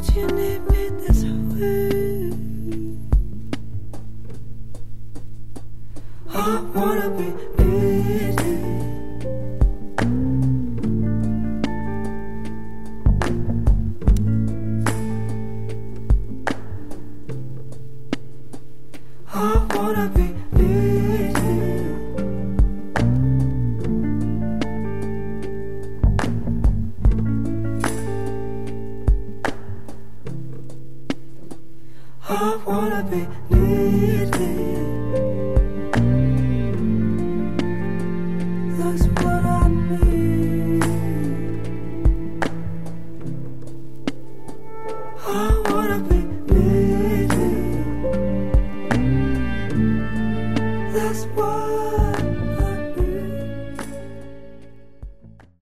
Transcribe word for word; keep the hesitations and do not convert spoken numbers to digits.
you need me this way. I wanna be needed. I wanna be needed. I wanna be